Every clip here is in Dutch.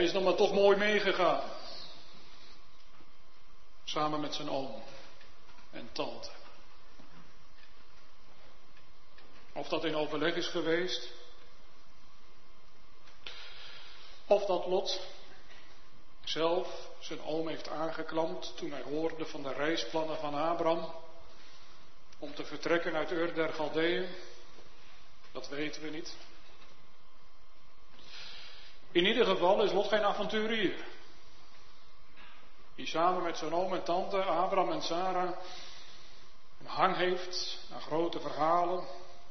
Hij is dan maar toch mooi meegegaan. Samen met zijn oom en tante. Of dat in overleg is geweest. Of dat Lot zelf zijn oom heeft aangeklampt toen hij hoorde van de reisplannen van Abraham. Om te vertrekken uit Ur der Galdeeën. Dat weten we niet. In ieder geval is Lot geen avonturier. Die samen met zijn oom en tante, Abraham en Sarah, een hang heeft aan grote verhalen.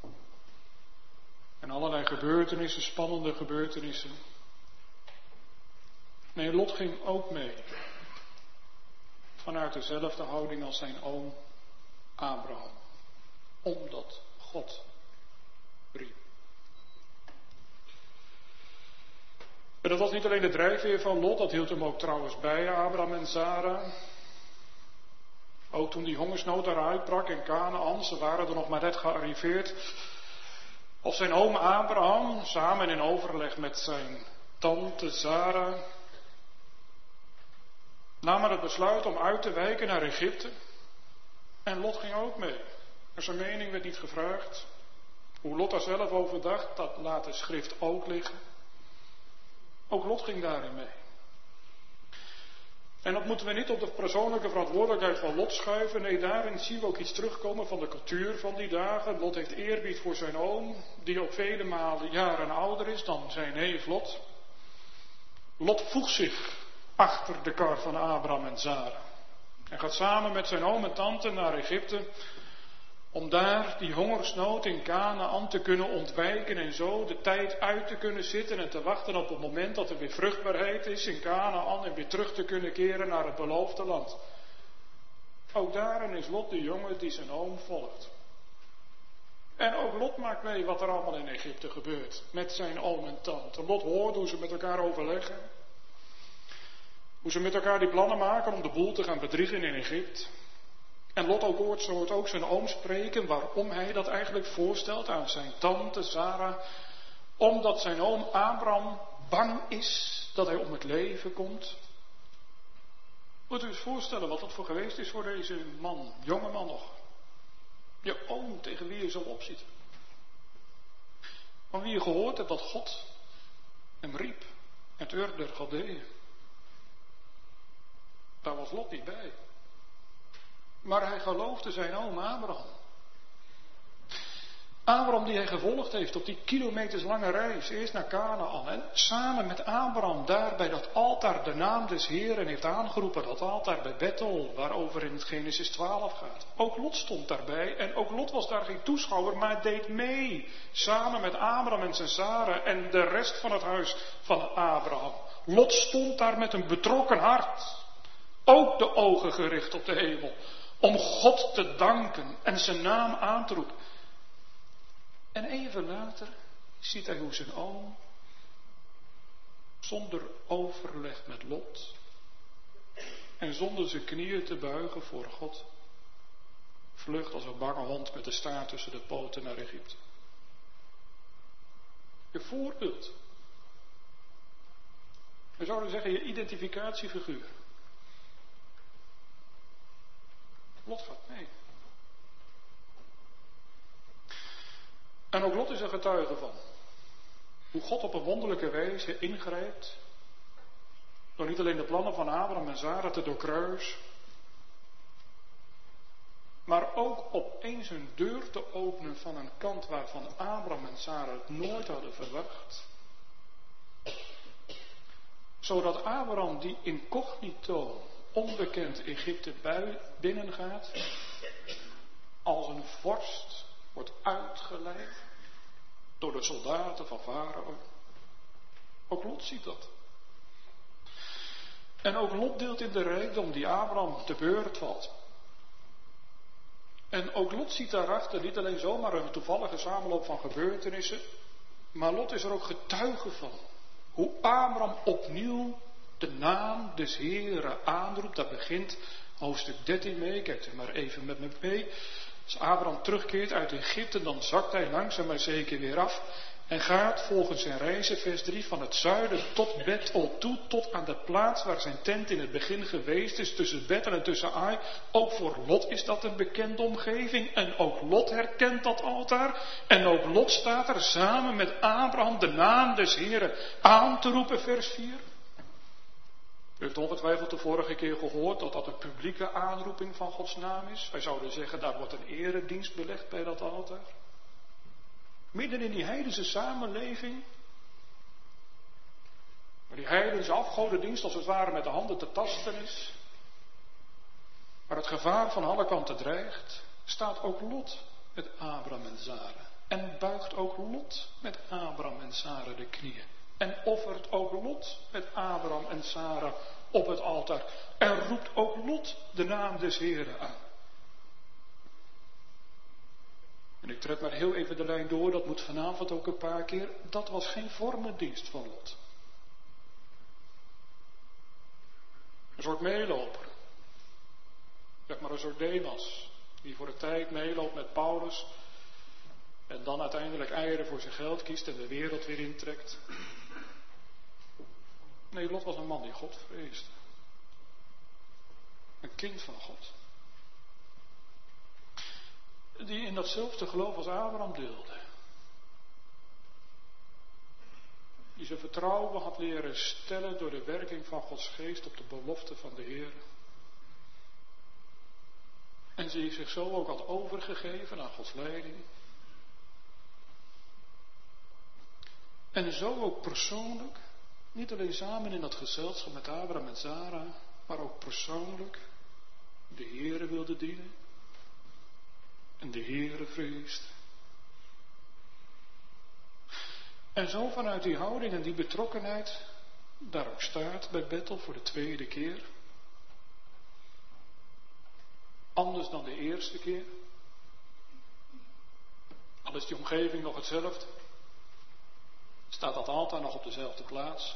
En allerlei gebeurtenissen, spannende gebeurtenissen. Nee, Lot ging ook mee. Vanuit dezelfde houding als zijn oom Abraham. Omdat God riep. En dat was niet alleen de drijfveer van Lot, dat hield hem ook trouwens bij, Abraham en Sarah. Ook toen die hongersnood daar uitbrak in Kanaan, ze waren er nog maar net gearriveerd. Of zijn oom Abraham, samen in overleg met zijn tante Sarah, namen het besluit om uit te wijken naar Egypte. En Lot ging ook mee. En zijn mening werd niet gevraagd. Hoe Lot daar zelf over dacht, dat laat de schrift ook liggen. Ook Lot ging daarin mee. En dat moeten we niet op de persoonlijke verantwoordelijkheid van Lot schuiven. Nee, daarin zien we ook iets terugkomen van de cultuur van die dagen. Lot heeft eerbied voor zijn oom, die ook vele malen jaren ouder is dan zijn neef Lot. Lot voegt zich achter de kar van Abraham en Sarah. En gaat samen met zijn oom en tante naar Egypte. Om daar die hongersnood in Kanaan te kunnen ontwijken en zo de tijd uit te kunnen zitten en te wachten op het moment dat er weer vruchtbaarheid is in Kanaan en weer terug te kunnen keren naar het beloofde land. Ook daarin is Lot de jongen die zijn oom volgt. En ook Lot maakt mee wat er allemaal in Egypte gebeurt met zijn oom en tante. Lot hoort hoe ze met elkaar overleggen. Hoe ze met elkaar die plannen maken om de boel te gaan bedriegen in Egypte. En Lot ook hoort ook zijn oom spreken waarom hij dat eigenlijk voorstelt aan zijn tante Sarah. Omdat zijn oom Abraham bang is dat hij om het leven komt. Moet u eens voorstellen wat dat voor geweest is voor deze man, jonge man nog. Je oom tegen wie je zo opziet. Van wie je gehoord hebt dat God hem riep uit Ur der Galdeeën. Daar was Lot niet bij. Maar hij geloofde zijn oom Abraham. Abraham die hij gevolgd heeft op die kilometerslange reis. Eerst naar Kanaan. En samen met Abraham daar bij dat altaar de naam des Heeren heeft aangeroepen. Dat altaar bij Bethel, waarover in het Genesis 12 gaat. Ook Lot stond daarbij. En ook Lot was daar geen toeschouwer, maar deed mee. Samen met Abraham en zijn Sarah en de rest van het huis van Abraham. Lot stond daar met een betrokken hart. Ook de ogen gericht op de hemel. Om God te danken en zijn naam aan te roepen. En even later ziet hij hoe zijn oom, zonder overleg met Lot en zonder zijn knieën te buigen voor God, vlucht als een bange hond met de staart tussen de poten naar Egypte. Je voorbeeld. We zouden zeggen je identificatiefiguur. Lot gaat mee. En ook Lot is er getuige van. Hoe God op een wonderlijke wijze ingrijpt. Door niet alleen de plannen van Abraham en Sarah te doorkruisen. Maar ook opeens een deur te openen van een kant waarvan Abraham en Sarah het nooit hadden verwacht. Zodat Abraham die incognito onbekend Egypte binnengaat, als een vorst wordt uitgeleid door de soldaten van Farao. Ook Lot ziet dat. En ook Lot deelt in de rijkdom die Abraham te beurt valt. En ook Lot ziet daarachter niet alleen zomaar een toevallige samenloop van gebeurtenissen, maar Lot is er ook getuige van. Hoe Abraham opnieuw de naam des Heeren aanroept. Dat begint hoofdstuk 13 mee. Kijkt u maar even met me mee. Als Abraham terugkeert uit Egypte, dan zakt hij langzaam maar zeker weer af. En gaat volgens zijn reizen, vers 3, van het zuiden tot Bethel toe, tot aan de plaats waar zijn tent in het begin geweest is, tussen Bethel en tussen Ai. Ook voor Lot is dat een bekende omgeving. En ook Lot herkent dat altaar. En ook Lot staat er samen met Abraham de naam des Heren aan te roepen, vers 4. U heeft ongetwijfeld de vorige keer gehoord dat dat een publieke aanroeping van Gods naam is. Wij zouden zeggen, daar wordt een eredienst belegd bij dat altaar. Midden in die heidense samenleving, waar die heidense afgodendienst als het ware met de handen te tasten is, waar het gevaar van alle kanten dreigt, staat ook Lot met Abraham en Sara. En buigt ook Lot met Abraham en Sara de knieën. En offert ook Lot met Abraham en Sara op het altaar. En roept ook Lot de naam des Heren aan. En ik trek maar heel even de lijn door, dat moet vanavond ook een paar keer. Dat was geen vormendienst van Lot. Een soort meeloper. Zeg maar een soort Demas. Die voor een tijd meeloopt met Paulus. En dan uiteindelijk eieren voor zijn geld kiest en de wereld weer intrekt. Nee, Lot was een man die God vreesde. Een kind van God. Die in datzelfde geloof als Abraham deelde. Die zijn vertrouwen had leren stellen door de werking van Gods geest op de belofte van de Heer. En die zich zo ook had overgegeven aan Gods leiding. En zo ook persoonlijk, niet alleen samen in dat gezelschap met Abraham en Sara, maar ook persoonlijk de Heere wilde dienen. En de Heere vreest. En zo vanuit die houding en die betrokkenheid daar ook staat bij Bethel voor de tweede keer. Anders dan de eerste keer. Al is die omgeving nog hetzelfde. Staat dat altaar nog op dezelfde plaats.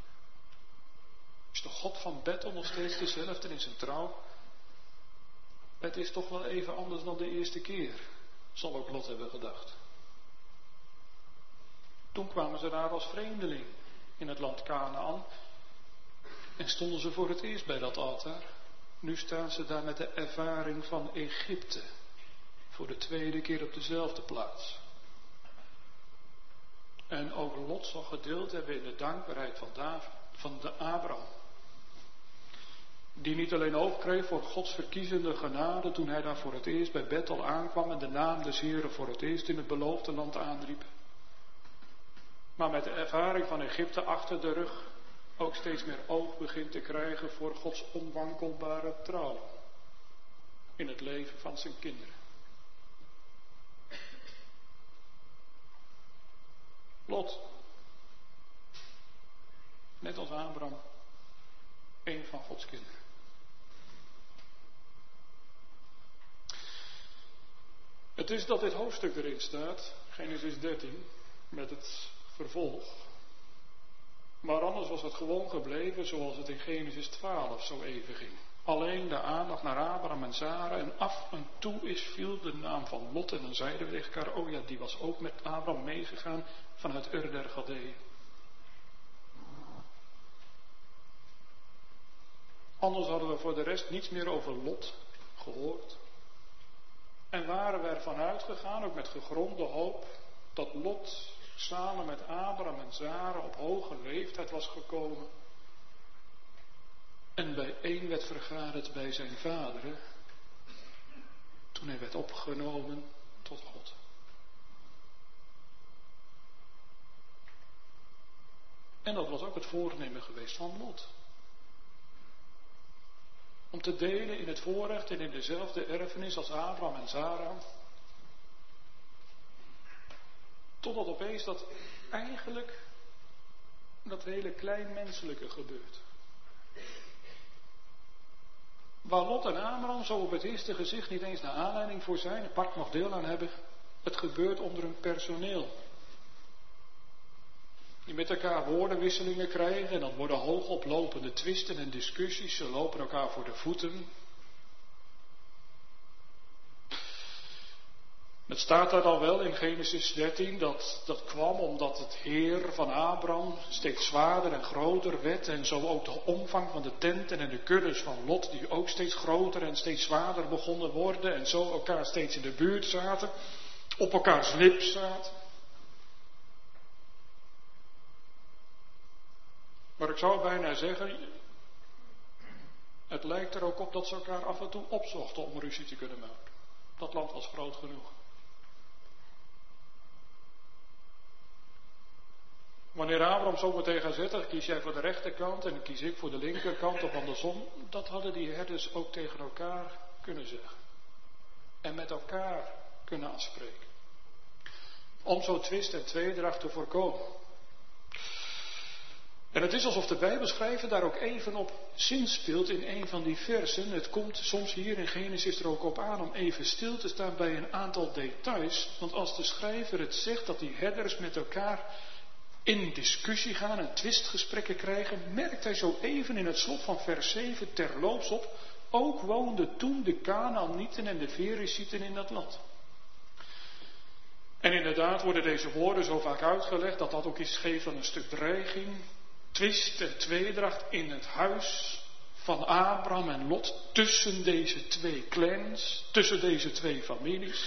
Is de God van Bethel nog steeds dezelfde in zijn trouw? Het is toch wel even anders dan de eerste keer, zal ook Lot hebben gedacht. Toen kwamen ze daar als vreemdeling in het land Kanaän en stonden ze voor het eerst bij dat altaar. Nu staan ze daar met de ervaring van Egypte, voor de tweede keer op dezelfde plaats. En ook Lot zal gedeeld hebben in de dankbaarheid van Abraham. Die niet alleen oog kreeg voor Gods verkiezende genade toen hij daar voor het eerst bij Bethel aankwam en de naam des Heren voor het eerst in het beloofde land aanriep. Maar met de ervaring van Egypte achter de rug ook steeds meer oog begint te krijgen voor Gods onwankelbare trouw in het leven van zijn kinderen. Lot, net als Abraham, een van Gods kinderen. Het is dat dit hoofdstuk erin staat, Genesis 13, met het vervolg. Maar anders was het gewoon gebleven zoals het in Genesis 12 zo even ging. Alleen de aandacht naar Abraham en Sara en af en toe viel de naam van Lot en dan zeiden we tegen elkaar, oh ja, die was ook met Abraham meegegaan vanuit Ur der Galdeeën. Anders hadden we voor de rest niets meer over Lot gehoord. En waren we ervan uitgegaan, ook met gegronde hoop, dat Lot samen met Abraham en Sara op hoge leeftijd was gekomen. En bijeen werd vergaderd bij zijn vaderen, toen hij werd opgenomen tot God. En dat was ook het voornemen geweest van Lot. Om te delen in het voorrecht en in dezelfde erfenis als Abraham en Sara. Totdat opeens dat eigenlijk dat hele kleinmenselijke gebeurt. Waar Lot en Abraham zo op het eerste gezicht niet eens naar aanleiding voor zijn, apart nog deel aan hebben. Het gebeurt onder hun personeel. Die met elkaar woordenwisselingen krijgen en dan worden hoogoplopende twisten en discussies. Ze lopen elkaar voor de voeten. Het staat daar al wel in Genesis 13, dat kwam omdat het heer van Abraham steeds zwaarder en groter werd. En zo ook de omvang van de tenten en de kuddes van Lot, die ook steeds groter en steeds zwaarder begonnen worden. En zo elkaar steeds in de buurt zaten, op elkaars lip zaten. Maar ik zou bijna zeggen, het lijkt er ook op dat ze elkaar af en toe opzochten om ruzie te kunnen maken. Dat land was groot genoeg. Wanneer Abraham zo meteen gaat zitten, kies jij voor de rechterkant en dan kies ik voor de linkerkant of andersom. Dat hadden die herders ook tegen elkaar kunnen zeggen. En met elkaar kunnen afspreken. Om zo twist en tweedracht te voorkomen. En het is alsof de Bijbelschrijver daar ook even op zinspeelt in een van die versen. Het komt soms hier in Genesis er ook op aan om even stil te staan bij een aantal details. Want als de schrijver het zegt dat die herders met elkaar in discussie gaan en twistgesprekken krijgen, merkt hij zo even in het slot van vers 7 terloops op, ook woonden toen de Kanaanieten en de Ferezieten in dat land. En inderdaad worden deze woorden zo vaak uitgelegd dat dat ook iets geeft van een stuk dreiging, twist en tweedracht in het huis van Abraham en Lot tussen deze twee clans, tussen deze twee families.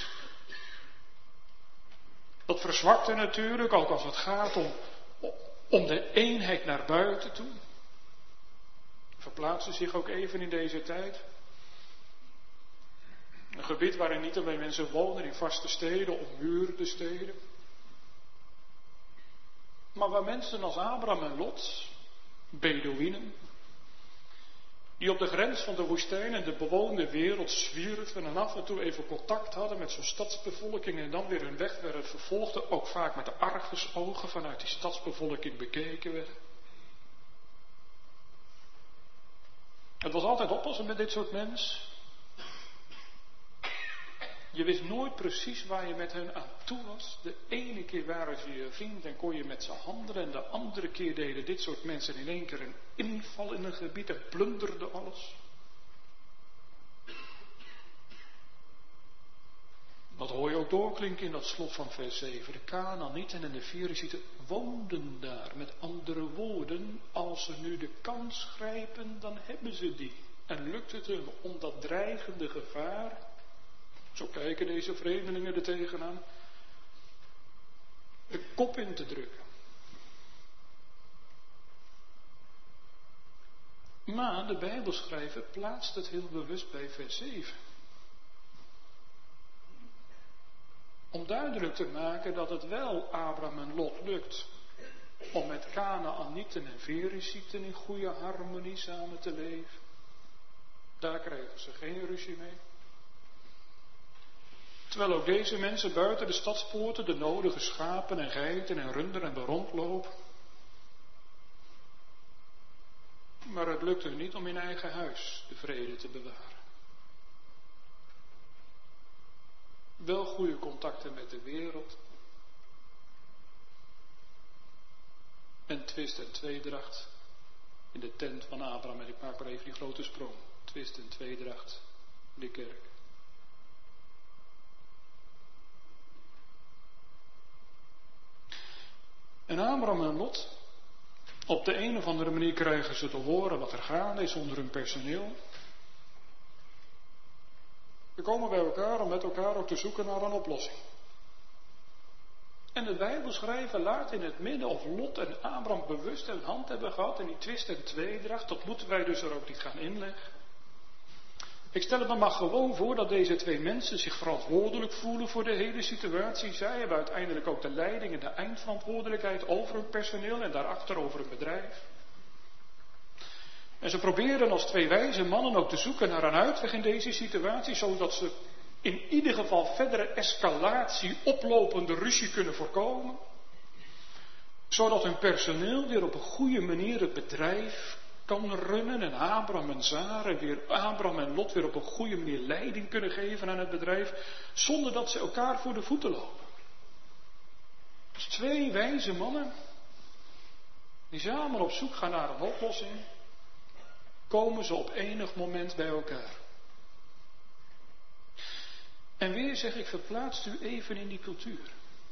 Dat verzwakte natuurlijk, ook als het gaat om de eenheid naar buiten toe. Verplaatste zich ook even in deze tijd. Een gebied waarin niet alleen mensen wonen in vaste steden, ommuurde steden. Maar waar mensen als Abraham en Lot, Bedouinen, die op de grens van de woestijn en de bewoonde wereld zwierven en af en toe even contact hadden met zo'n stadsbevolking en dan weer hun weg werden vervolgd, ook vaak met de argusogen vanuit die stadsbevolking bekeken werden. Het was altijd oppassen met dit soort mensen. Je wist nooit precies waar je met hen aan toe was. De ene keer waren ze je vriend en kon je met ze handelen. En de andere keer deden dit soort mensen in één keer een inval in een gebied en plunderden alles. Dat hoor je ook doorklinken in dat slot van vers 7. De Kanaanieten en de Ferezieten woonden daar. Met andere woorden, als ze nu de kans grijpen, dan hebben ze die. En lukt het hun om dat dreigende gevaar, zo kijken deze vreemdelingen er tegenaan, de kop in te drukken. Maar de Bijbelschrijver plaatst het heel bewust bij vers 7. Om duidelijk te maken dat het wel Abraham en Lot lukt om met Kanaanieten en Ferezieten in goede harmonie samen te leven. Daar krijgen ze geen ruzie mee. Terwijl ook deze mensen buiten de stadspoorten de nodige schapen en geiten en runderen rondlopen. Maar het lukt hun niet om in eigen huis de vrede te bewaren. Wel goede contacten met de wereld. En twist en tweedracht in de tent van Abraham. En ik maak maar even die grote sprong. Twist en tweedracht in de kerk. En Abraham en Lot, op de een of andere manier krijgen ze te horen wat er gaande is onder hun personeel. Ze komen bij elkaar om met elkaar ook te zoeken naar een oplossing. En de Bijbelschrijver laat in het midden of Lot en Abraham bewust een hand hebben gehad in die twist en tweedracht. Dat moeten wij dus er ook niet gaan inleggen. Ik stel het me maar gewoon voor dat deze twee mensen zich verantwoordelijk voelen voor de hele situatie. Zij hebben uiteindelijk ook de leiding en de eindverantwoordelijkheid over hun personeel en daarachter over hun bedrijf. En ze proberen als twee wijze mannen ook te zoeken naar een uitweg in deze situatie, zodat ze in ieder geval verdere escalatie, oplopende ruzie kunnen voorkomen. Zodat hun personeel weer op een goede manier het bedrijf kan runnen en Abraham en Lot weer op een goede manier leiding kunnen geven aan het bedrijf, zonder dat ze elkaar voor de voeten lopen. Dus twee wijze mannen, die samen op zoek gaan naar een oplossing, komen ze op enig moment bij elkaar. En weer zeg ik, verplaatst u even in die cultuur.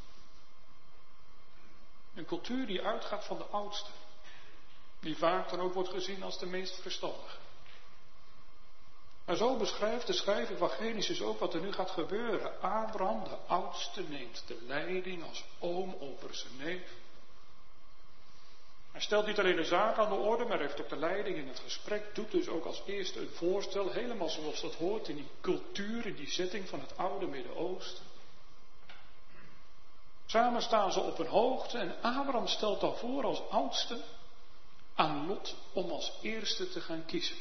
Een cultuur die uitgaat van de oudste. Die vaak dan ook wordt gezien als de meest verstandige. Maar zo beschrijft de schrijver van Genesis ook wat er nu gaat gebeuren. Abraham, de oudste, neemt de leiding als oom over zijn neef. Hij stelt niet alleen de zaak aan de orde, maar heeft ook de leiding in het gesprek. Doet dus ook als eerste een voorstel, helemaal zoals dat hoort in die cultuur, in die setting van het oude Midden-Oosten. Samen staan ze op een hoogte en Abraham stelt dan voor als oudste aan Lot om als eerste te gaan kiezen.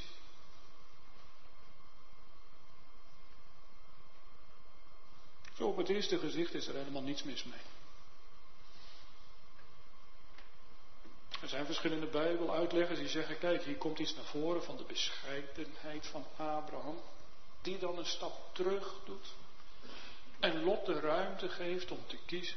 Zo op het eerste gezicht is er helemaal niets mis mee. Er zijn verschillende Bijbeluitleggers die zeggen, kijk, hier komt iets naar voren van de bescheidenheid van Abraham, die dan een stap terug doet en Lot de ruimte geeft om te kiezen.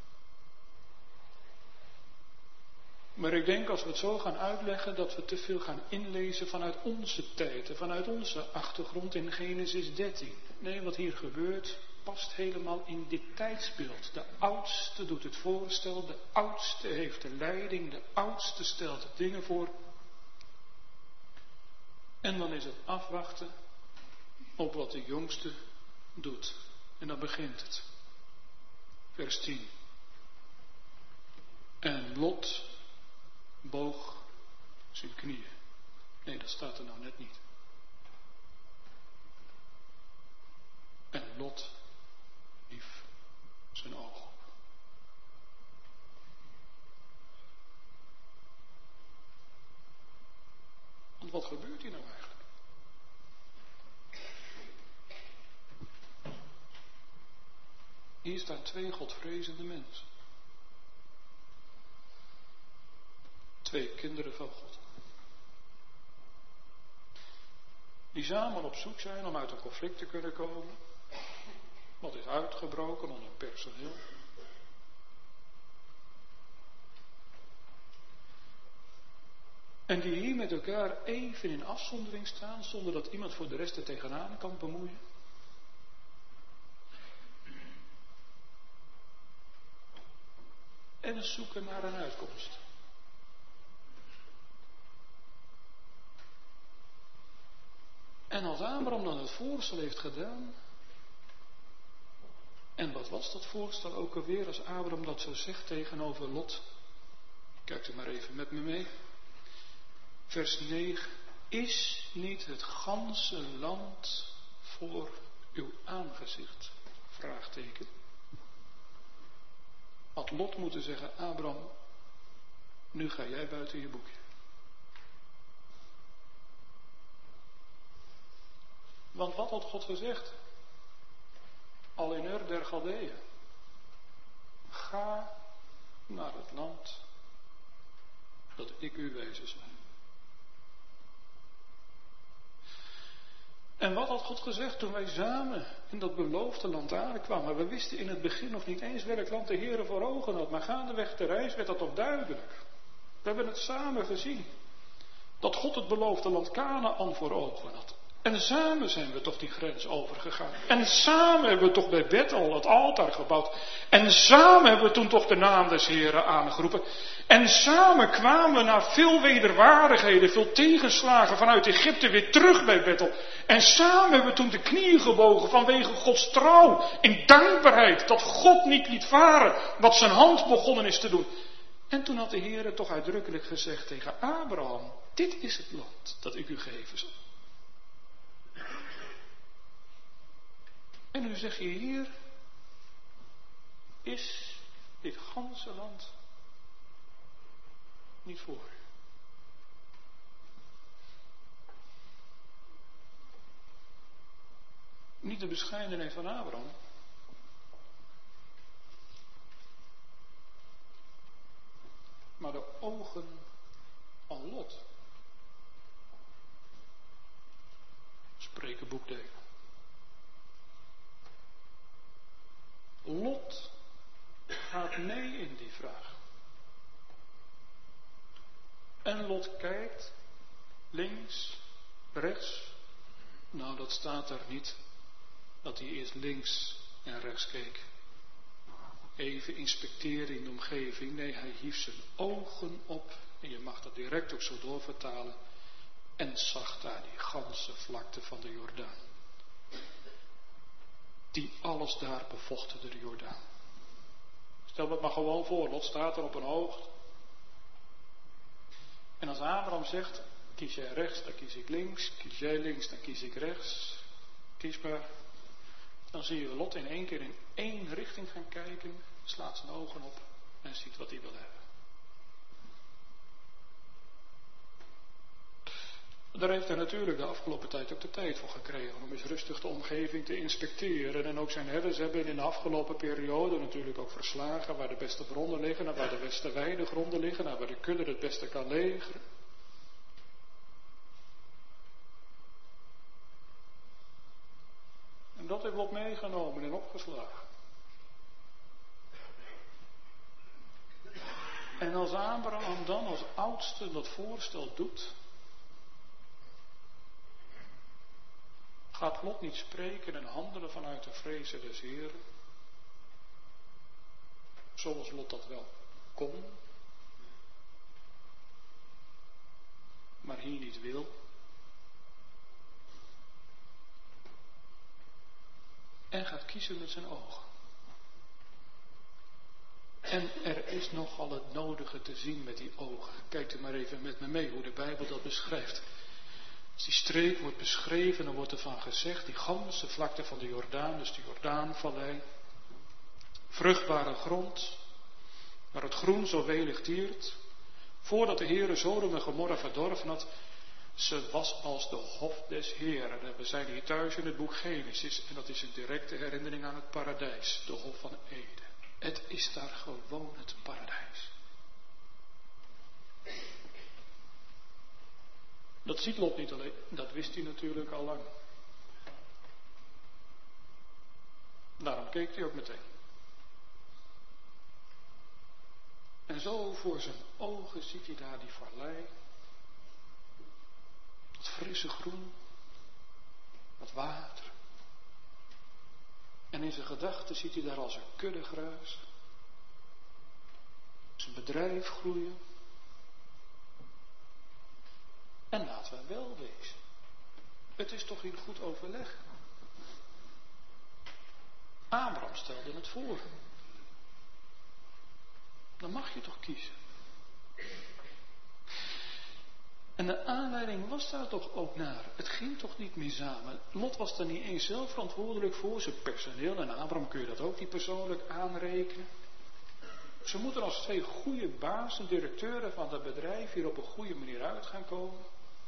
Maar ik denk als we het zo gaan uitleggen dat we te veel gaan inlezen vanuit onze tijd en vanuit onze achtergrond in Genesis 13. Nee, wat hier gebeurt past helemaal in dit tijdsbeeld. De oudste doet het voorstel, de oudste heeft de leiding, de oudste stelt de dingen voor. En dan is het afwachten op wat de jongste doet. En dan begint het. Vers 10. En Lot boog zijn knieën. Nee, dat staat er nou net niet. En Lot hief zijn oog op. Want wat gebeurt hier nou eigenlijk? Hier staan twee godvrezende mensen. Twee kinderen van God. Die samen op zoek zijn om uit een conflict te kunnen komen. Wat is uitgebroken onder personeel. En die hier met elkaar even in afzondering staan, zonder dat iemand voor de rest er tegenaan kan bemoeien. En zoeken naar een uitkomst. En als Abraham dan het voorstel heeft gedaan. En wat was dat voorstel ook alweer als Abraham dat zo zegt tegenover Lot? Kijkt u maar even met me mee. Vers 9. Is niet het ganse land voor uw aangezicht? Vraagteken. Had Lot moeten zeggen, Abraham, nu ga jij buiten je boekje. Want wat had God gezegd? Al in Ur der Galdeeën. Ga naar het land dat ik u wijzen zal. En wat had God gezegd toen wij samen in dat beloofde land aankwamen? We wisten in het begin nog niet eens welk land de Heer voor ogen had. Maar gaandeweg de reis werd dat toch duidelijk. We hebben het samen gezien. Dat God het beloofde land Kanaän voor ogen had. En samen zijn we toch die grens overgegaan. En samen hebben we toch bij Bethel het altaar gebouwd. En samen hebben we toen toch de naam des Heren aangeroepen. En samen kwamen we na veel wederwaardigheden, veel tegenslagen vanuit Egypte weer terug bij Bethel. En samen hebben we toen de knieën gebogen vanwege Gods trouw. In dankbaarheid dat God niet liet varen wat zijn hand begonnen is te doen. En toen had de Heer toch uitdrukkelijk gezegd tegen Abraham. Dit is het land dat ik u geven zal. En nu zeg je hier, is dit ganse land niet voor u? Niet de bescheidenheid van Abraham, maar de ogen van Lot. Spreken boekdelen. Lot gaat mee in die vraag. En Lot kijkt links, rechts. Nou, dat staat er niet. dat hij eerst links en rechts keek. Even inspecteren in de omgeving. Nee, hij hief zijn ogen op. En je mag dat direct ook zo doorvertalen. En zag daar die ganse vlakte van de Jordaan. Die alles daar bevochtte, de Jordaan. Stel het maar gewoon voor, Lot staat er op een hoogte. En als Abraham zegt, kies jij rechts, dan kies ik links. Kies jij links, dan kies ik rechts. Kies maar. Dan zie je Lot in één keer in één richting gaan kijken. Slaat zijn ogen op en ziet wat hij wil hebben. Daar heeft hij natuurlijk de afgelopen tijd ook de tijd voor gekregen om eens rustig de omgeving te inspecteren. En ook zijn herders hebben in de afgelopen periode natuurlijk ook verslagen waar de beste bronnen liggen en waar de beste weidegronden liggen en waar de kudde het beste kan legeren. En dat heeft Lot meegenomen en opgeslagen. En als Abraham dan als oudste dat voorstel doet, gaat Lot niet spreken en handelen vanuit de vrezen des Heren, zoals Lot dat wel kon, maar hier niet wil. En gaat kiezen met zijn ogen. En er is nogal het nodige te zien met die ogen. Kijkt u maar even met me mee hoe de Bijbel dat beschrijft. Als die streek wordt beschreven, dan wordt ervan gezegd, die ganse vlakte van de Jordaan, dus de Jordaanvallei, vruchtbare grond, waar het groen zo welig tiert, voordat de Heere Sodom en Gomorra verdorven had, ze was als de hof des Heeren. We zijn hier thuis in het boek Genesis en dat is een directe herinnering aan het paradijs, de hof van Eden. Het is daar gewoon het paradijs. Dat ziet Lot niet alleen, dat wist hij natuurlijk al lang. Daarom keek hij ook meteen. En zo voor zijn ogen ziet hij daar die vallei. Dat frisse groen. Dat water. En in zijn gedachten ziet hij daar als een kudde gruis. Zijn bedrijf groeien. En laten we wel wezen. Het is toch in goed overleg. Abraham stelde het voor. Dan mag je toch kiezen. En de aanleiding was daar toch ook naar. Het ging toch niet meer samen. Lot was er niet eens zelf verantwoordelijk voor. Zijn personeel en Abraham kun je dat ook niet persoonlijk aanrekenen. Ze moeten als twee goede bazen, directeuren van dat bedrijf hier op een goede manier uit gaan komen.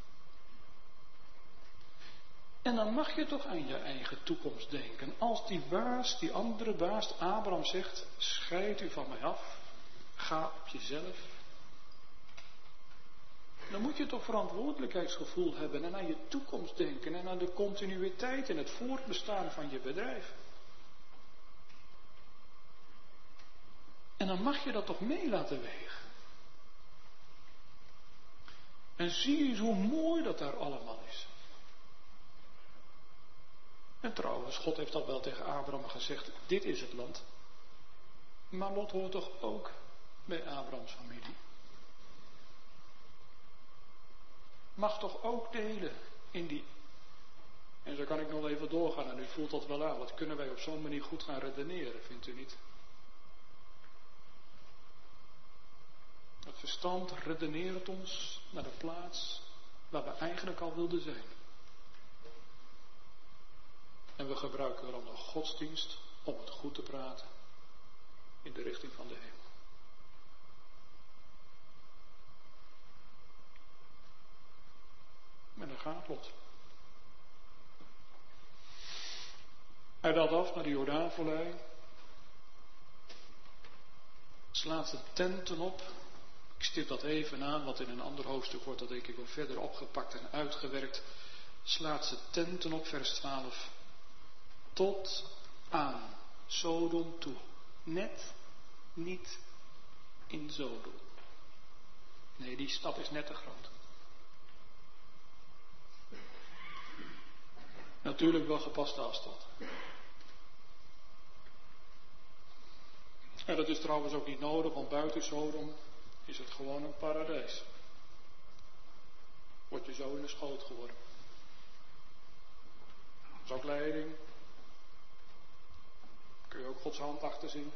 En dan mag je toch aan je eigen toekomst denken. Als die baas, die andere baas, Abraham zegt, scheid u van mij af, ga op jezelf. Dan moet je toch verantwoordelijkheidsgevoel hebben en aan je toekomst denken en aan de continuïteit en het voortbestaan van je bedrijf. En dan mag je dat toch mee laten wegen. En zie eens hoe mooi dat daar allemaal is. En trouwens, God heeft dat wel tegen Abraham gezegd, dit is het land. Maar Lot hoort toch ook bij Abrahams familie. Mag toch ook delen in die. En zo kan ik nog even doorgaan en u voelt dat wel aan. Wat kunnen wij op zo'n manier goed gaan redeneren, vindt u niet? Het verstand redeneert ons naar de plaats waar we eigenlijk al wilden zijn. En we gebruiken dan de godsdienst om het goed te praten in de richting van de hemel. En daar gaat Lot. Hij daalt af naar de Jordaanvallei. Slaat zijn tenten op. Ik stip dat even aan, want in een ander hoofdstuk wordt dat denk ik wel verder opgepakt en uitgewerkt. Slaat zijn tenten op, vers 12. Tot aan Sodom toe. Net niet in Sodom. Nee, die stad is net te groot. Natuurlijk wel gepaste afstand. En dat is trouwens ook niet nodig, want buiten Sodom is het gewoon een paradijs. Word je zo in de schoot geworden. Dat is ook leiding. Kun je ook Gods hand achter zien.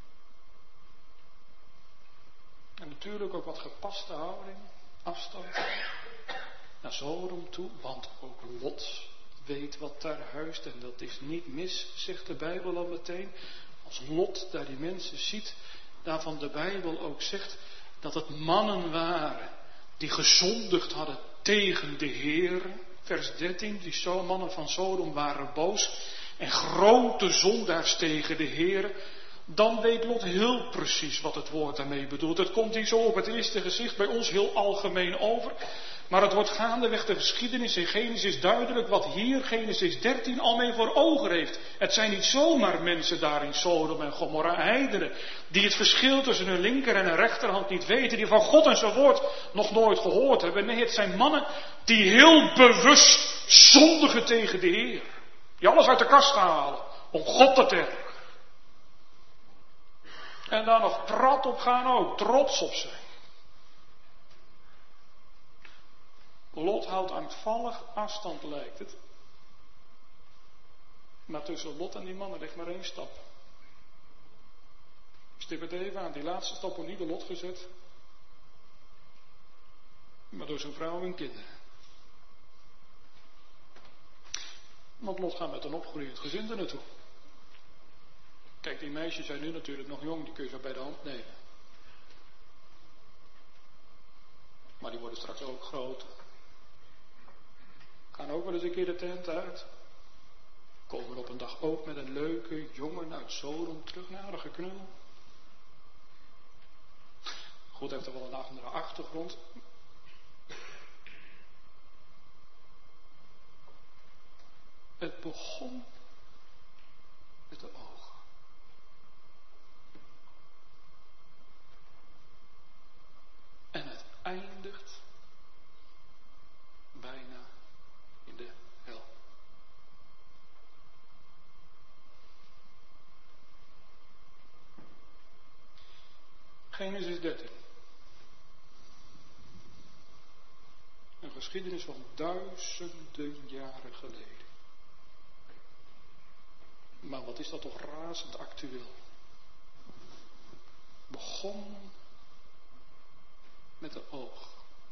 En natuurlijk ook wat gepaste houding, afstand naar Sodom toe, want ook Lot weet wat daar huist en dat is niet mis, zegt de Bijbel al meteen. Als Lot daar die mensen ziet, daarvan de Bijbel ook zegt dat het mannen waren die gezondigd hadden tegen de Heer. Vers 13, die mannen van Sodom waren boos en grote zondaars tegen de Heer. Dan weet Lot heel precies wat het woord daarmee bedoelt. Het komt hier zo op het eerste gezicht bij ons heel algemeen over. Maar het wordt gaandeweg de geschiedenis in Genesis duidelijk wat hier Genesis 13 al mee voor ogen heeft. Het zijn niet zomaar mensen daar in Sodom en Gomorra, heidenen, die het verschil tussen hun linker en hun rechterhand niet weten, die van God en zijn woord nog nooit gehoord hebben. Nee, het zijn mannen die heel bewust zondigen tegen de Heer. Die alles uit de kast halen om God te tergen. En daar nog prat op gaan ook, trots op zijn. Lot houdt angstvallig afstand, lijkt het. Maar tussen Lot en die mannen ligt maar 1 stap. Stip het even aan, die laatste stap wordt niet door Lot gezet. Maar door zijn vrouw en kinderen. Want Lot gaat met een opgegroeid gezin er naartoe. Kijk, die meisjes zijn nu natuurlijk nog jong, die kun je zo bij de hand nemen. Maar die worden straks ook groot. Gaan ook wel eens een keer de tent uit. Komen op een dag ook met een leuke jongen uit Sodom terug naar de geknul. Goed, heeft er wel een andere achtergrond. Het begon met de ogen. En het eindigt bijna in de hel. Genesis 13. Een geschiedenis van duizenden jaren geleden. Maar wat is dat toch razend actueel. Begon met de oog.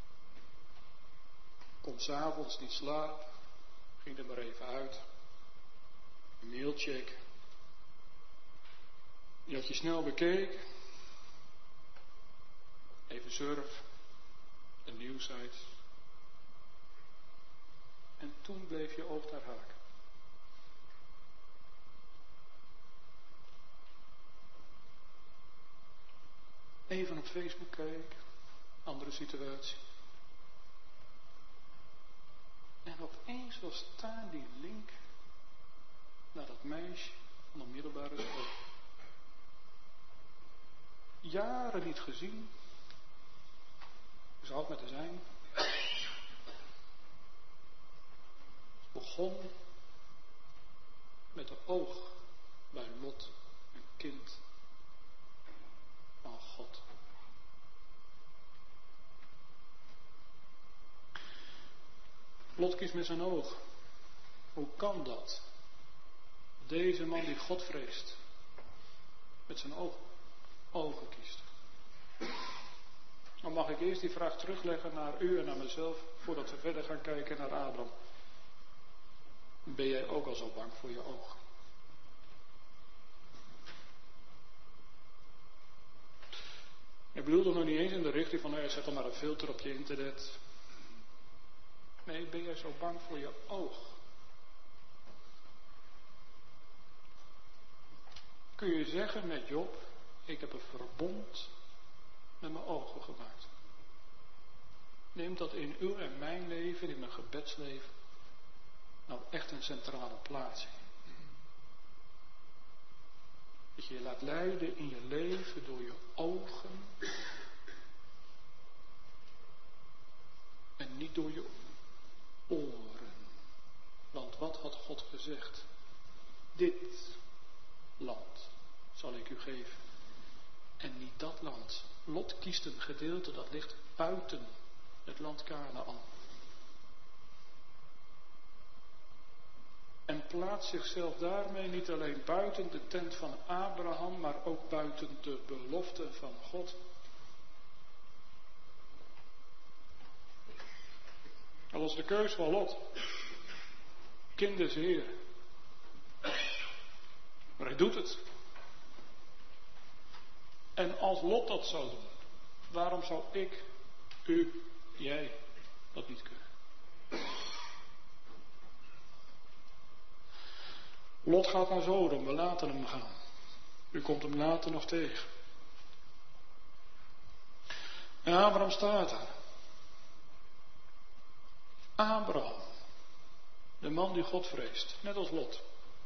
Kon 's avonds niet slapen. Ging er maar even uit. Een mailcheck. Die had je snel bekeken. Even surf. De nieuwsite. En toen bleef je oog daar haken. Even op Facebook kijken. Andere situatie. En opeens was daar die link naar dat meisje van de middelbare school. Jaren niet gezien. Zou het met haar zijn? Het begon met de oog bij Lot, een kind van God. Lot kiest met zijn oog. Hoe kan dat? Deze man die God vreest, met zijn ogen kiest. Dan mag ik eerst die vraag terugleggen naar u en naar mezelf, voordat we verder gaan kijken naar Abraham. Ben jij ook al zo bang voor je oog? Ik bedoel toch nog niet eens in de richting van, zet dan maar een filter op je internet. Nee, ben jij zo bang voor je oog? Kun je zeggen met Job, ik heb een verbond met mijn ogen gemaakt. Neemt dat in uw en mijn leven, in mijn gebedsleven, nou echt een centrale plaats in. Dat je je laat leiden in je leven door je ogen en niet door je oren. Want wat had God gezegd? Dit land zal ik u geven. En niet dat land. Lot kiest een gedeelte dat ligt buiten het land Kanaän. En plaatst zichzelf daarmee niet alleen buiten de tent van Abraham, maar ook buiten de belofte van God. Dat was de keus van Lot. Kind des Heeren. Maar hij doet het. En als Lot dat zou doen, waarom zou ik, u, jij dat niet kunnen? Lot gaat naar Sodom, we laten hem gaan. U komt hem later nog tegen. En Abraham staat daar. Abraham, de man die God vreest, net als Lot.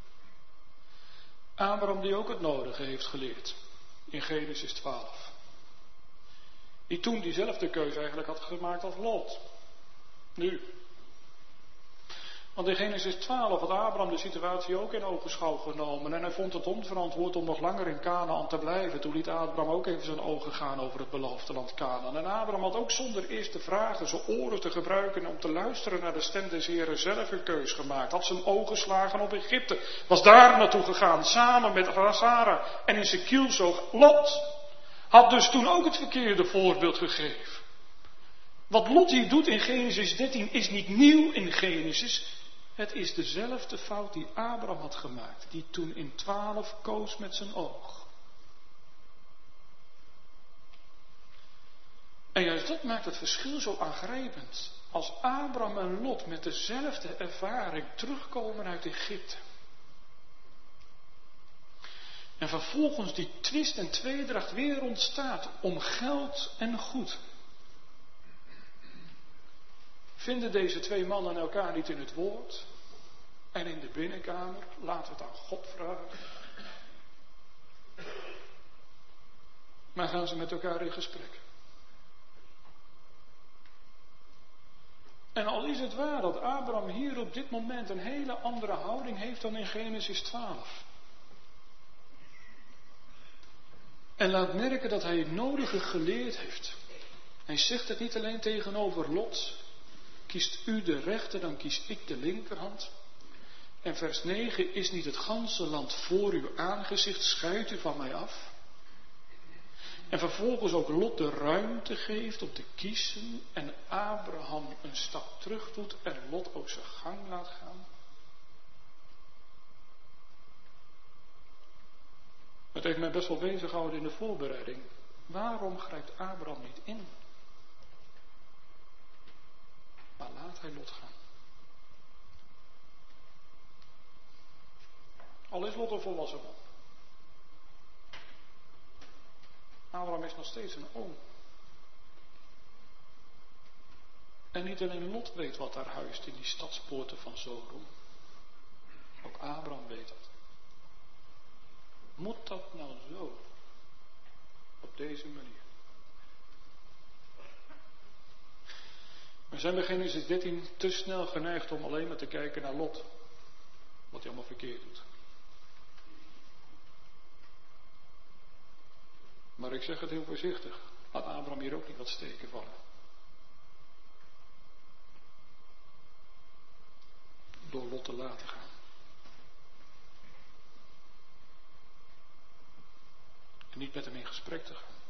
Abraham die ook het nodige heeft geleerd in Genesis 12. Die toen diezelfde keuze eigenlijk had gemaakt als Lot. Nu. Want in Genesis 12 had Abraham de situatie ook in ogenschouw genomen. En hij vond het onverantwoord om nog langer in Kanaän te blijven. Toen liet Abraham ook even zijn ogen gaan over het beloofde land Kanaän. En Abraham had ook zonder eerst te vragen zijn oren te gebruiken om te luisteren naar de stem des Heren zelf een keus gemaakt. Had zijn ogen slagen op Egypte. Was daar naartoe gegaan samen met Sarah en in zijn kielzoog Lot. Had dus toen ook het verkeerde voorbeeld gegeven. Wat Lot hier doet in Genesis 13 is niet nieuw in Genesis. Het is dezelfde fout die Abraham had gemaakt. Die toen in 12 koos met zijn oog. En juist dat maakt het verschil zo aangrijpend. Als Abraham en Lot met dezelfde ervaring terugkomen uit Egypte. En vervolgens die twist en tweedracht weer ontstaat om geld en goed. Vinden deze twee mannen elkaar niet in het woord en in de binnenkamer? Laten we het aan God vragen. Maar gaan ze met elkaar in gesprek? En al is het waar dat Abraham hier op dit moment een hele andere houding heeft dan in Genesis 12. En laat merken dat hij het nodige geleerd heeft. Hij zegt het niet alleen tegenover Lot. Kiest u de rechter, dan kies ik de linkerhand. En vers 9, is niet het ganse land voor uw aangezicht, scheidt u van mij af. En vervolgens ook Lot de ruimte geeft om te kiezen en Abraham een stap terug doet en Lot ook zijn gang laat gaan. Het heeft mij best wel bezig gehouden in de voorbereiding. Waarom grijpt Abraham niet in? Maar laat hij Lot gaan. Al is Lot een volwassen man. Abraham is nog steeds een oom. En niet alleen Lot weet wat daar huist in die stadspoorten van Sodom. Ook Abraham weet dat. Moet dat nou zo? Op deze manier. We zijn bij Genesis 13 te snel geneigd om alleen maar te kijken naar Lot. Wat hij allemaal verkeerd doet. Maar ik zeg het heel voorzichtig. Laat Abraham hier ook niet wat steken vallen. Door Lot te laten gaan. En niet met hem in gesprek te gaan.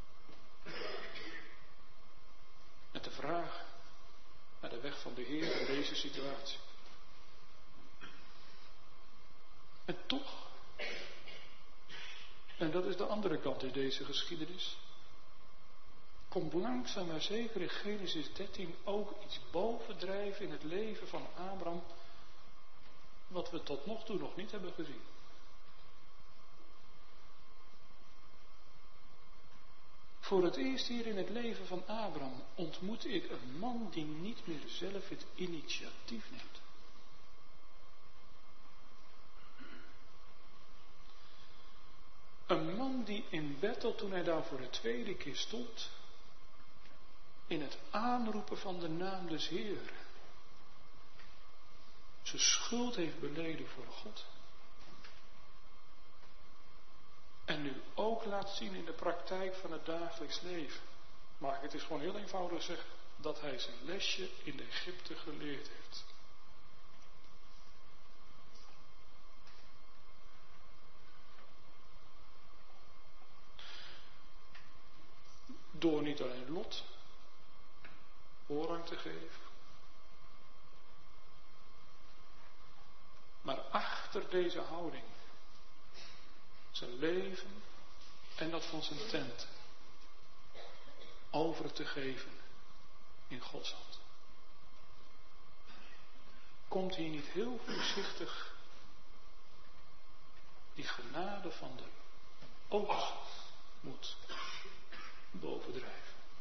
En te vragen naar de weg van de Heer in deze situatie. En toch, en dat is de andere kant in deze geschiedenis, komt langzaam maar zeker in Genesis 13 ook iets bovendrijven in het leven van Abraham, wat we tot nog toe nog niet hebben gezien. Voor het eerst hier in het leven van Abraham ontmoet ik een man die niet meer zelf het initiatief neemt. Een man die in Bethel, toen hij daar voor de tweede keer stond, in het aanroepen van de naam des Heeren, zijn schuld heeft beleden voor God. En nu ook laat zien in de praktijk van het dagelijks leven. Maar het is gewoon heel eenvoudig zeggen dat hij zijn lesje in Egypte geleerd heeft. Door niet alleen Lot voorrang te geven, maar achter deze houding zijn leven en dat van zijn tent over te geven in Gods hand. Komt hier niet heel voorzichtig die genade van de oogst moet bovendrijven.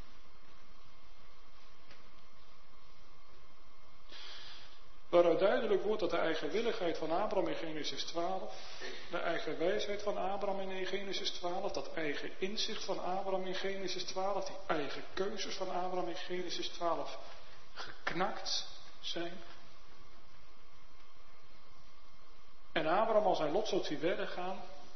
Waaruit duidelijk wordt dat de eigenwilligheid van Abraham in Genesis 12, de eigen wijsheid van Abraham in Genesis 12, dat eigen inzicht van Abraham in Genesis 12, die eigen keuzes van Abraham in Genesis 12 geknakt zijn. En Abraham als hij Lot zo ziet verder gaan,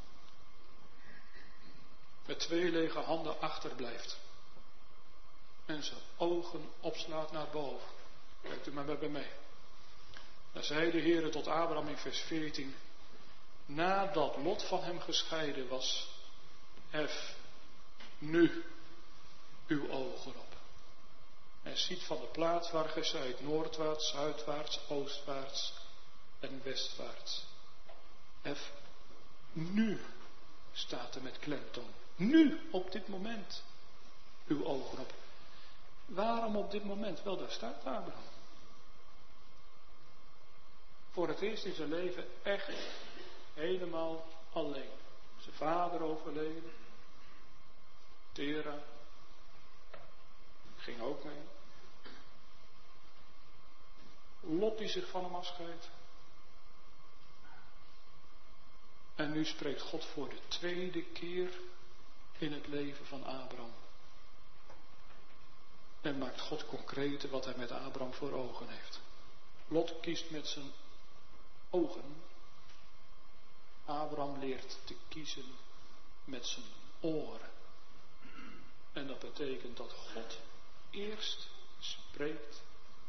met 2 lege handen achterblijft. En zijn ogen opslaat naar boven. Kijkt u maar bij mee. Dan zei de Heere tot Abraham in vers 14. Nadat Lot van hem gescheiden was, hef nu uw ogen op. En ziet van de plaats waar gij zijt, noordwaarts, zuidwaarts, oostwaarts en westwaarts. Hef nu, staat er met klemtoon. Nu, op dit moment, uw ogen op. Waarom op dit moment? Wel, daar staat Abraham. Voor het eerst in zijn leven echt helemaal alleen. Zijn vader overleden. Tera ging ook mee. Lot die zich van hem afscheidt. En nu spreekt God voor de 2e keer in het leven van Abraham. En maakt God concreet wat hij met Abraham voor ogen heeft. Lot kiest met zijn ogen. Abraham leert te kiezen met zijn oren. En dat betekent dat God eerst spreekt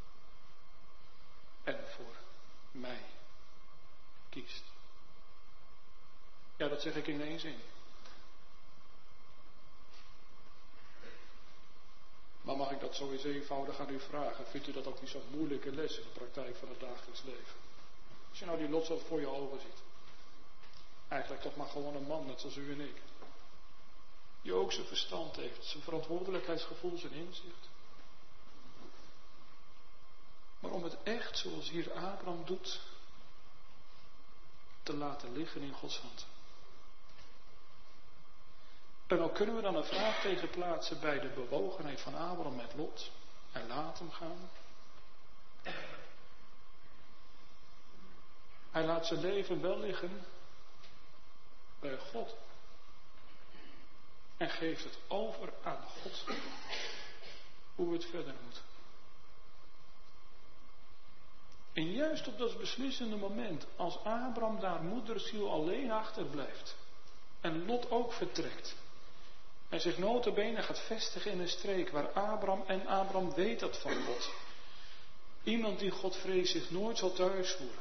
en voor mij kiest. Ja, dat zeg ik in 1 zin. Maar mag ik dat zo eens eenvoudig aan u vragen? Vindt u dat ook niet zo'n moeilijke les in de praktijk van het dagelijks leven? Als je nou die Lot zo voor je ogen ziet. Eigenlijk toch maar gewoon een man, net zoals u en ik. Die ook zijn verstand heeft, zijn verantwoordelijkheidsgevoel, zijn inzicht. Maar om het echt, zoals hier Abraham doet, te laten liggen in Gods hand. En ook kunnen we dan een vraagteken plaatsen bij de bewogenheid van Abraham met Lot. En laat hem gaan. Hij laat zijn leven wel liggen bij God. En geeft het over aan God. Hoe het verder moet. En juist op dat beslissende moment, als Abraham daar moederziel alleen achterblijft. En Lot ook vertrekt. En zich nota bene gaat vestigen in een streek waar Abraham weet dat van Lot. Iemand die God vreest zich nooit zal thuisvoeren.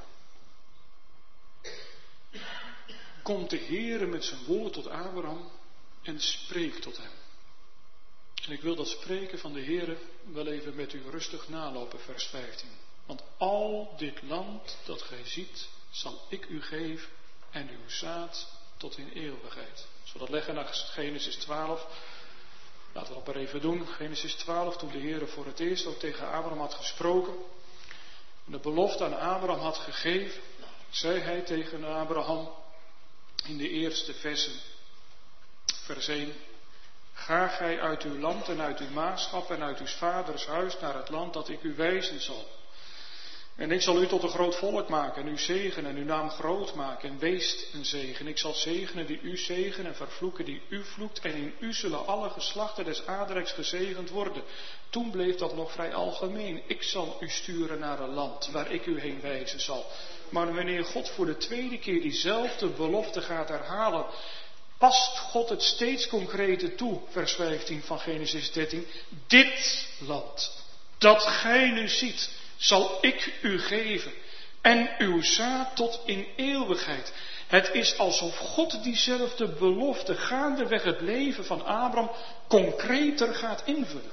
Komt de Heere met zijn woord tot Abraham en spreekt tot hem. En ik wil dat spreken van de Heere wel even met u rustig nalopen, vers 15. Want al dit land dat gij ziet, zal ik u geven en uw zaad tot in eeuwigheid. Zullen we dat leggen naar Genesis 12. Laten we dat maar even doen. Genesis 12, toen de Heere voor het eerst ook tegen Abraham had gesproken. En de belofte aan Abraham had gegeven. Zei hij tegen Abraham in de eerste versen. Vers 1. Ga gij uit uw land en uit uw maagschap en uit uw vaders huis naar het land dat ik u wijzen zal. En ik zal u tot een groot volk maken en u zegenen en uw naam groot maken en weest een zegen. Ik zal zegenen die u zegenen en vervloeken die u vloekt en in u zullen alle geslachten des aardrijks gezegend worden. Toen bleef dat nog vrij algemeen. Ik zal u sturen naar een land waar ik u heen wijzen zal. Maar wanneer God voor de tweede keer diezelfde belofte gaat herhalen, past God het steeds concreter toe, vers 15 van Genesis 13. Dit land, dat gij nu ziet, zal ik u geven en uw zaad tot in eeuwigheid. Het is alsof God diezelfde belofte gaandeweg het leven van Abraham concreter gaat invullen.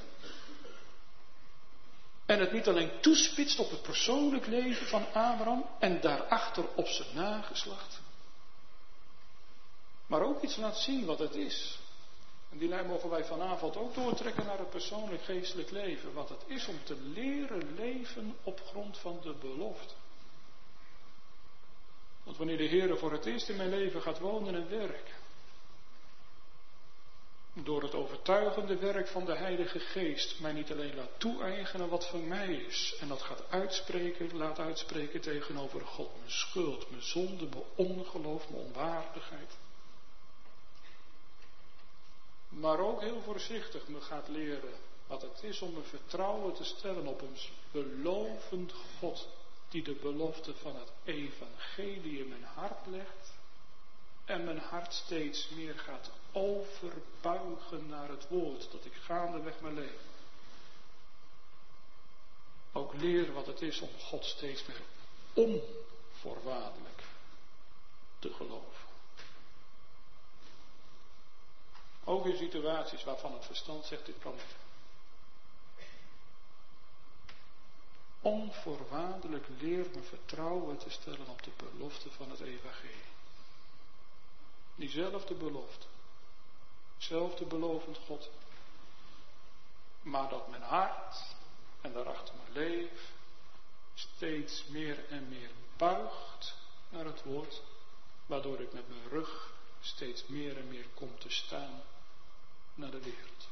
En het niet alleen toespitst op het persoonlijk leven van Abraham en daarachter op zijn nageslacht, maar ook iets laat zien wat het is. En die lijn mogen wij vanavond ook doortrekken naar het persoonlijk geestelijk leven. Wat het is om te leren leven op grond van de belofte. Want wanneer de Heer voor het eerst in mijn leven gaat wonen en werken, door het overtuigende werk van de Heilige Geest mij niet alleen laat toe-eigenen wat van mij is, en dat gaat laat uitspreken tegenover God, mijn schuld, mijn zonde, mijn ongeloof, mijn onwaardigheid. Maar ook heel voorzichtig me gaat leren wat het is om mijn vertrouwen te stellen op een belovend God, die de belofte van het evangelie in mijn hart legt en mijn hart steeds meer gaat overbuigen naar het woord dat ik gaandeweg mijn leven. Ook leren wat het is om God steeds meer onvoorwaardelijk te geloven. Ook in situaties waarvan het verstand zegt, dit kan niet. Onvoorwaardelijk leer me vertrouwen te stellen op de belofte van het evangelie. Diezelfde belofte. Zelfde belovend God. Maar dat mijn hart en daarachter mijn leven steeds meer en meer buigt naar het woord. Waardoor ik met mijn rug steeds meer en meer kom te staan naar de wereld.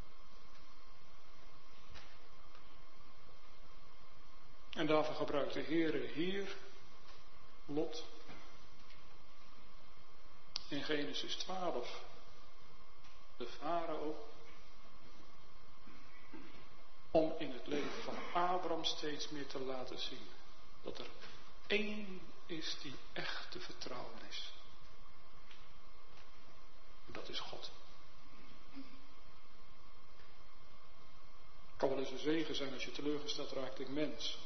En daarvoor gebruikt de Heere hier Lot in Genesis 12 de farao om in het leven van Abraham steeds meer te laten zien dat er één is die echt te vertrouwen is. En dat is God. Het kan wel eens een zegen zijn als je teleurgesteld raakt in mens.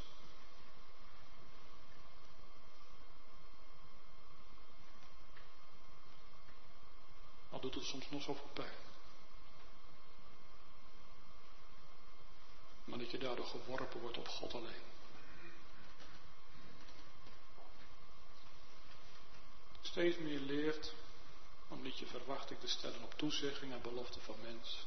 Al doet het soms nog zoveel pijn. Maar dat je daardoor geworpen wordt op God alleen. Steeds meer leert om niet je verwachting te stellen op toezegging en belofte van mens.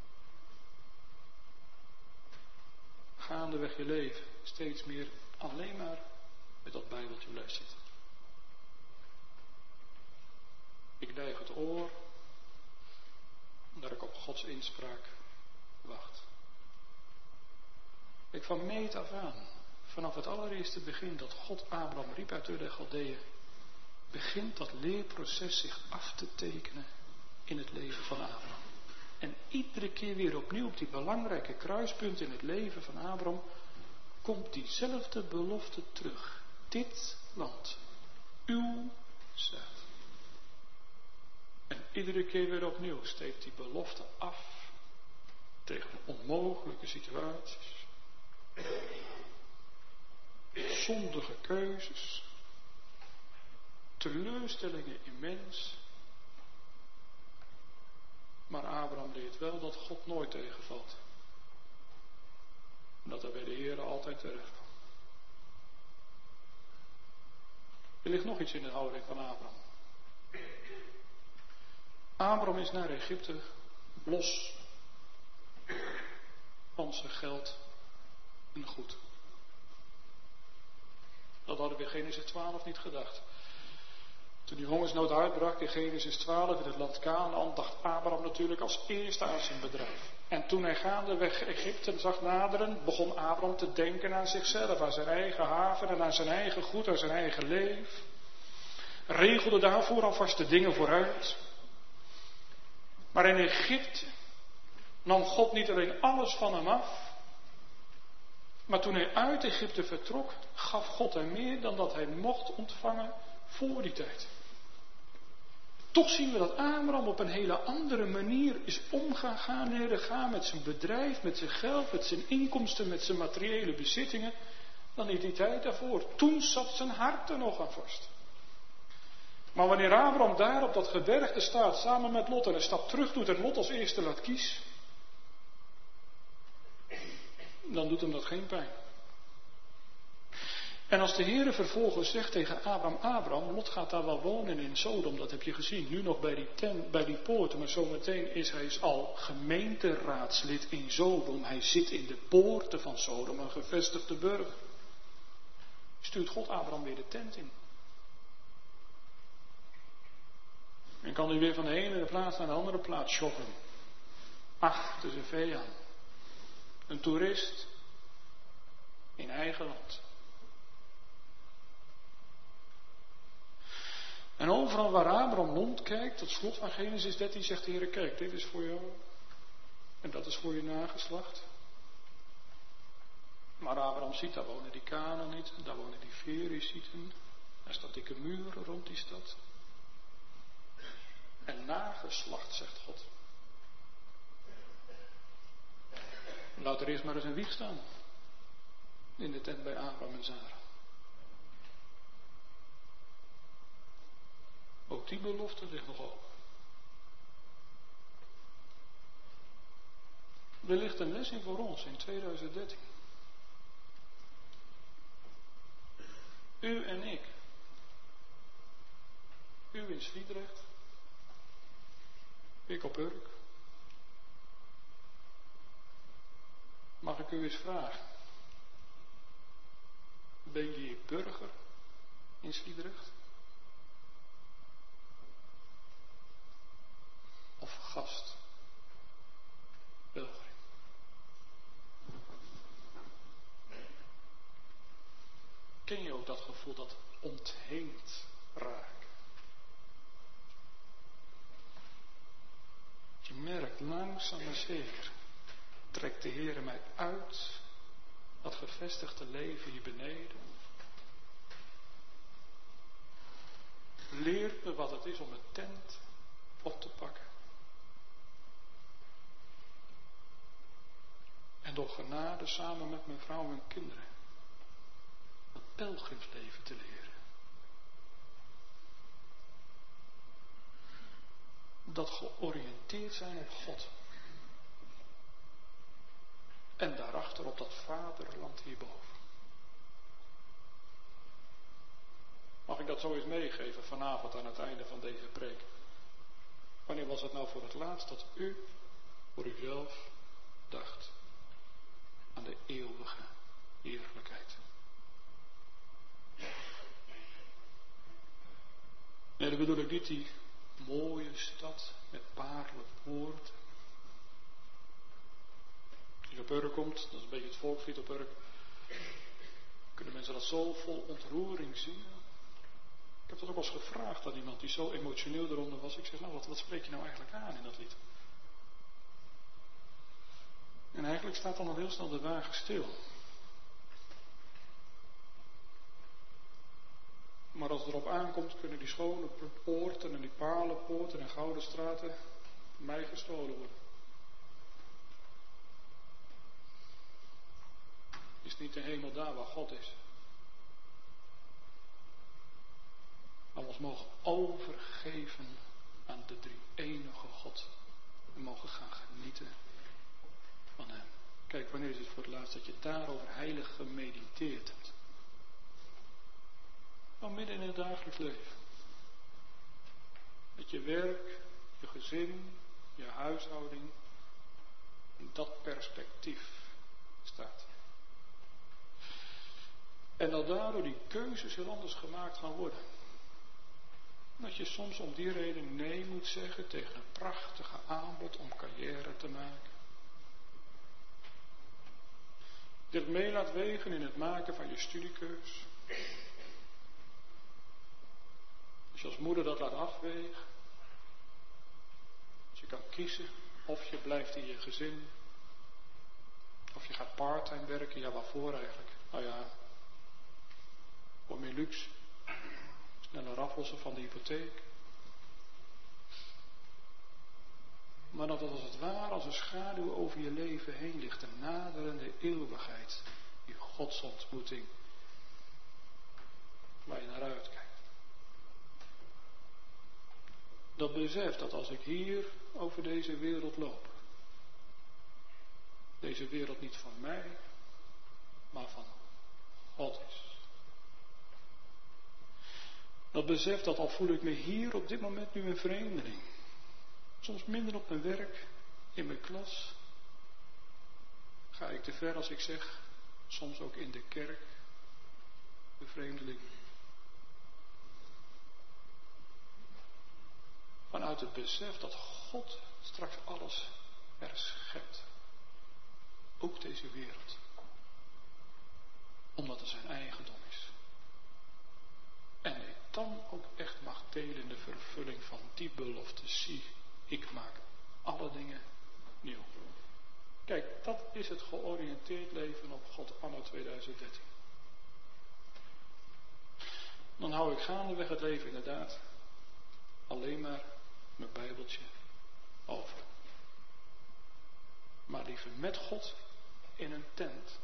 Gaandeweg je leven steeds meer alleen maar met dat Bijbeltje blijft zitten. Ik neig het oor omdat ik op Gods inspraak wacht. Ik van meet af aan, vanaf het allereerste begin dat God Abraham riep uit Ur der Galdeeën, begint dat leerproces zich af te tekenen in het leven van Abraham. En iedere keer weer opnieuw op die belangrijke kruispunt in het leven van Abraham komt diezelfde belofte terug. Dit land, uw zaad. En iedere keer weer opnieuw steekt die belofte af tegen onmogelijke situaties. Zondige keuzes. Teleurstellingen in mens. Maar Abraham leert wel dat God nooit tegenvalt. En dat hij bij de Heer altijd terecht kan. Er ligt nog iets in de houding van Abraham. Abraham is naar Egypte los van zijn geld en goed. Dat hadden we in Genesis 12 niet gedacht. Toen die hongersnood uitbrak in Genesis 12 in het land Kanaan, dacht Abraham natuurlijk als eerste aan zijn bedrijf. En toen hij gaandeweg Egypte zag naderen, begon Abraham te denken aan zichzelf, aan zijn eigen haven en aan zijn eigen goed, aan zijn eigen leef. Regelde daarvoor alvast de dingen vooruit. Maar in Egypte nam God niet alleen alles van hem af, maar toen hij uit Egypte vertrok, gaf God hem meer dan dat hij mocht ontvangen voor die tijd. Toch zien we dat Abraham op een hele andere manier is omgegaan met zijn bedrijf, met zijn geld, met zijn inkomsten, met zijn materiële bezittingen, dan in die tijd daarvoor. Toen zat zijn hart er nog aan vast. Maar wanneer Abraham daar op dat gebergte staat, samen met Lot, en een stap terug doet en Lot als eerste laat kiezen, dan doet hem dat geen pijn. En als de Heere vervolgens zegt tegen Abraham, Lot gaat daar wel wonen in Sodom, dat heb je gezien, nu nog bij die poorten, maar zometeen is hij al gemeenteraadslid in Sodom. Hij zit in de poorten van Sodom, een gevestigde burger. Stuurt God Abraham weer de tent in. En kan hij weer van de ene plaats naar de andere plaats shoppen. Achter zijn vee aan. Een toerist in eigen land. En overal waar Abraham rondkijkt, tot slot van Genesis 13, zegt de Heer, kijk, dit is voor jou. En dat is voor je nageslacht. Maar Abraham ziet, daar wonen die Kanaanieten, daar wonen die Ferizieten. Daar staat dikke muren rond die stad. En nageslacht, zegt God. Laat er eerst maar eens een wieg staan. In de tent bij Abraham en Sarah. Ook die belofte ligt nog open. Er ligt een les in voor ons in 2013. U en ik. U in Sliedrecht. Ik op Urk. Mag ik u eens vragen? Ben je hier burger in Sliedrecht? Of gast? Burger. Ken je ook dat gevoel dat ontheemd raakt? Je merkt langzaam maar zeker, trekt de Heer mij uit dat gevestigde leven hier beneden. Leert me wat het is om een tent op te pakken. En door genade samen met mijn vrouw en kinderen het pelgrimsleven te leren. Dat georiënteerd zijn op God. En daarachter op dat vaderland hierboven. Mag ik dat zo eens meegeven vanavond aan het einde van deze preek? Wanneer was het nou voor het laatst dat u voor uzelf dacht aan de eeuwige heerlijkheid? Nee, dan bedoel ik niet die mooie stad met parelpoorten. Als je op Urk komt, dat is een beetje het volkslied op Urk, kunnen mensen dat zo vol ontroering zien. Ik heb dat ook wel eens gevraagd aan iemand die zo emotioneel eronder was. Ik zeg, nou, wat spreek je nou eigenlijk aan in dat lied? En eigenlijk staat dan al heel snel de wagen stil. Maar als het erop aankomt, kunnen die schone poorten en die palenpoorten en gouden straten mij gestolen worden. Is niet de hemel daar waar God is? Maar we ons mogen overgeven aan de drie-enige God. We mogen gaan genieten van Hem. Kijk, wanneer is het voor het laatst dat je daarover heilig gemediteerd hebt? Nou, midden in het dagelijks leven. Dat je werk, je gezin, je huishouding in dat perspectief staat. En dat daardoor die keuzes heel anders gemaakt gaan worden. Dat je soms om die reden nee moet zeggen tegen een prachtige aanbod om carrière te maken. Die het mee laat wegen in het maken van je studiekeus. Als je als moeder dat laat afwegen. Als je kan kiezen of je blijft in je gezin. Of je gaat parttime werken. Ja, waarvoor eigenlijk? Nou ja, voor meer luxe. Sneller aflossen van de hypotheek. Maar dat het als het ware als een schaduw over je leven heen ligt. Een naderende eeuwigheid. Die godsontmoeting. Waar je naar uitkijkt. Dat besef dat als ik hier over deze wereld loop. Deze wereld niet van mij, maar van God is. Dat besef dat al voel ik me hier op dit moment nu een vreemdeling. Soms minder op mijn werk, in mijn klas. Ga ik te ver als ik zeg, soms ook in de kerk, de vreemdeling. Vanuit het besef dat God straks alles herschept. Ook deze wereld. Omdat het zijn eigendom is. En ik dan ook echt mag delen in de vervulling van die belofte. Zie, ik maak alle dingen nieuw. Kijk, dat is het georiënteerd leven op God anno 2013. Dan hou ik gaandeweg het leven inderdaad alleen maar mijn Bijbeltje over. Maar liever met God in een tent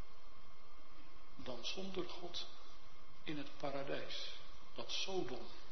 dan zonder God in het paradijs dat Sodom